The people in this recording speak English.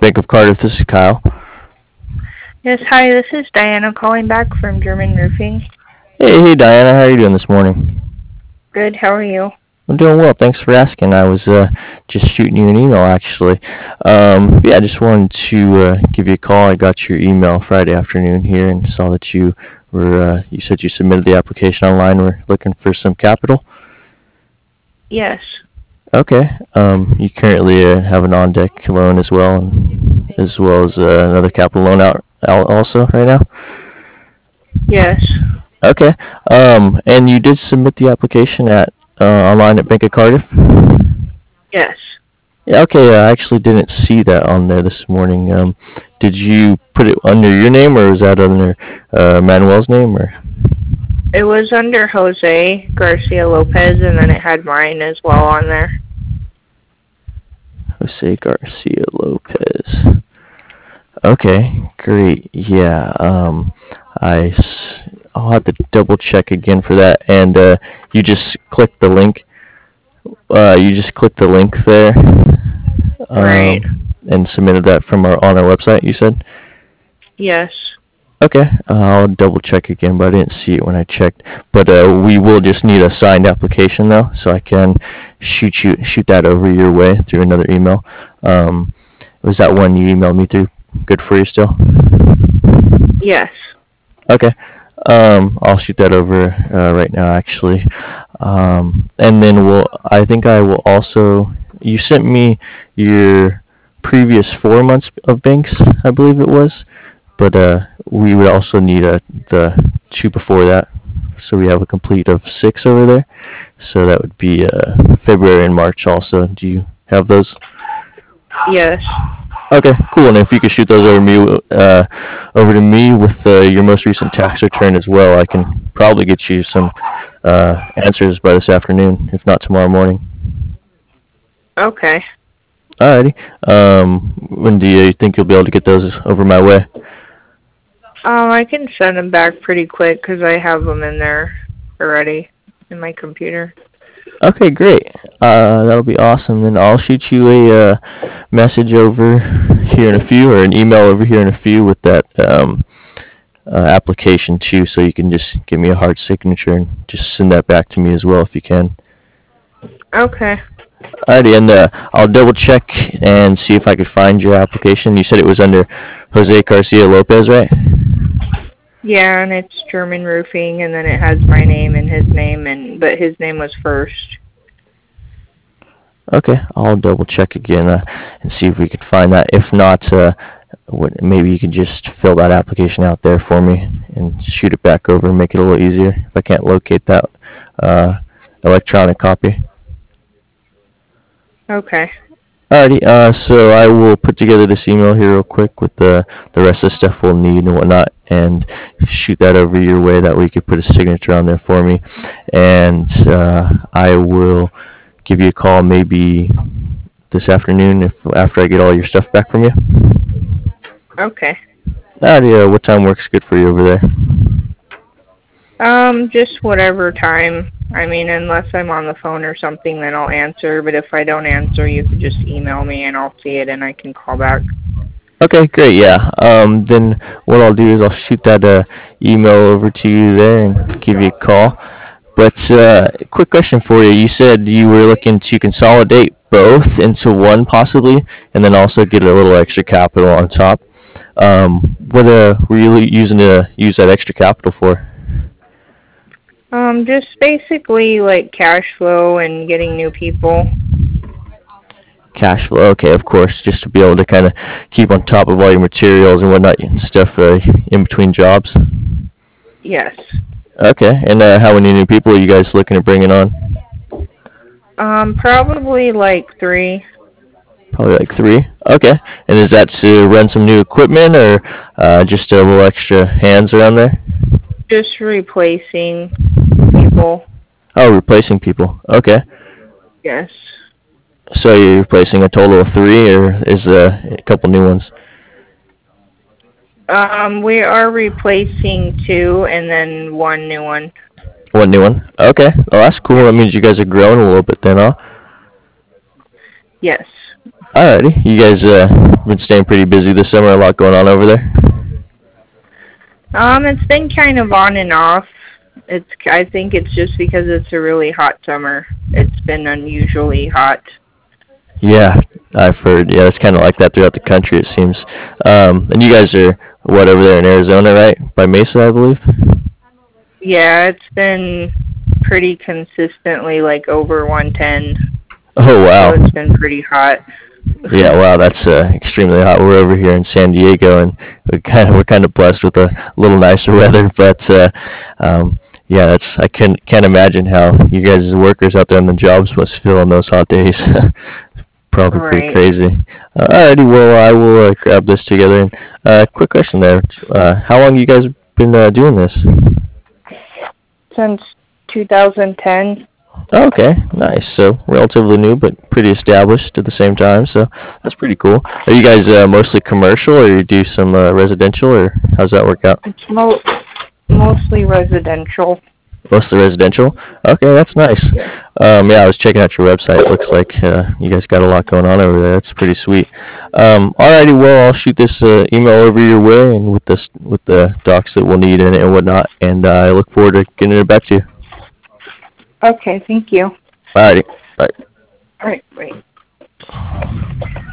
Bank of Cardiff. This is Kyle. Yes, hi, this is Diana calling back from German Roofing. Hey, Diana. How are you doing this morning? Good, how are you? I'm doing well. Thanks for asking. I was just shooting you an email, actually. Yeah, I just wanted to give you a call. I got your email Friday afternoon here and saw that you said you submitted the application online. We're looking for some capital. Yes, Okay. You currently have an on-deck loan as well as another capital loan out also right now. yes, Okay. And you did submit the application at online at Bank of Cardiff. yes. Yeah, okay. I actually didn't see that on there this morning. Did you put it under your name, or is that under Manuel's name, or It was under Jose Garcia Lopez, and then it had mine as well on there. Jose Garcia Lopez? Okay, great. Yeah. I'll have to double check again for that. And you just click the link. You just click the link there. Right. And submitted that from on our website. You said. Yes. Okay, I'll double check again, but I didn't see it when I checked. But we will just need a signed application though, so I can shoot that over your way through another email. Was that one you emailed me through good for you still? Yes. Okay. I'll shoot that over right now, actually. And then I think I will also. You sent me your previous 4 months of banks, I believe it was. But we would also need the two before that, so we have a complete of 6 over there. So that would be February and March also. Do you have those? Yes. Okay, cool. And if you could shoot those over to me with your most recent tax return as well, I can probably get you some answers by this afternoon, if not tomorrow morning. Okay. Alrighty. When do you think you'll be able to get those over my way? I can send them back pretty quick because I have them in there already in my computer. Okay, great. That'll be awesome. Then I'll shoot you a message over here in a few, or an email over here in a few with that application too, so you can just give me a hard signature and just send that back to me as well if you can. Okay. Alrighty, and I'll double check and see if I could find your application. You said it was under Jose Garcia Lopez, right? Yeah, and it's German Roofing, and then it has my name and his name, but his name was first. Okay, I'll double check again and see if we could find that. If not, maybe you can just fill that application out there for me and shoot it back over and make it a little easier if I can't locate that electronic copy. Okay. Alrighty, so I will put together this email here real quick with the rest of the stuff we'll need and whatnot, and shoot that over your way. That way you could put a signature on there for me, and I will give you a call maybe this afternoon after I get all your stuff back from you. Okay. Alrighty, what time works good for you over there? Just whatever time. I mean, unless I'm on the phone or something, then I'll answer. But if I don't answer, you can just email me and I'll see it and I can call back. Okay, great. Yeah. Then what I'll do is I'll shoot that email over to you there and give you a call. But quick question for you. You said you were looking to consolidate both into one possibly, and then also get a little extra capital on top. What were you using to use that extra capital for? Just basically like cash flow and getting new people. Cash flow. Okay, of course, just to be able to kind of keep on top of all your materials and whatnot and stuff in between jobs. Yes. Okay, and how many new people are you guys looking at bringing on? Probably like 3. Probably like 3. Okay, and is that to rent some new equipment or just a little extra hands around there? Just replacing people. Oh, replacing people. Okay. Yes. So you're replacing a total of 3, or is a couple new ones? We are replacing 2 and then 1 new one. One new one. Okay. Well, that's cool. That means you guys are growing a little bit then, huh? Yes. Alrighty, you guys been staying pretty busy this summer. A lot going on over there. It's been kind of on and off. I think it's just because it's a really hot summer. It's been unusually hot. Yeah, I've heard. Yeah, it's kind of like that throughout the country. It seems. And you guys are what over there in Arizona, right? By Mesa, I believe. Yeah, it's been pretty consistently like over 110, Oh so wow. it's been pretty hot. Yeah, wow, that's extremely hot. We're over here in San Diego, and we're kind of blessed with a little nicer weather. But yeah, that's I can't imagine how you guys as workers out there on the jobs must feel on those hot days. Probably pretty Right. crazy. Alrighty, well I will grab this together. And quick question there: how long you guys been doing this? Since 2010. Okay, nice. So relatively new, but pretty established at the same time. So that's pretty cool. Are you guys mostly commercial, or you do some residential, or how's that work out? It's mostly residential. Mostly residential. Okay, that's nice. Yeah. Yeah, I was checking out your website. It looks like you guys got a lot going on over there. That's pretty sweet. Alrighty, well I'll shoot this email over your way, and with the docs that we'll need in it and whatnot. And I look forward to getting it back to you. Okay, thank you. Alrighty, bye. All right, wait.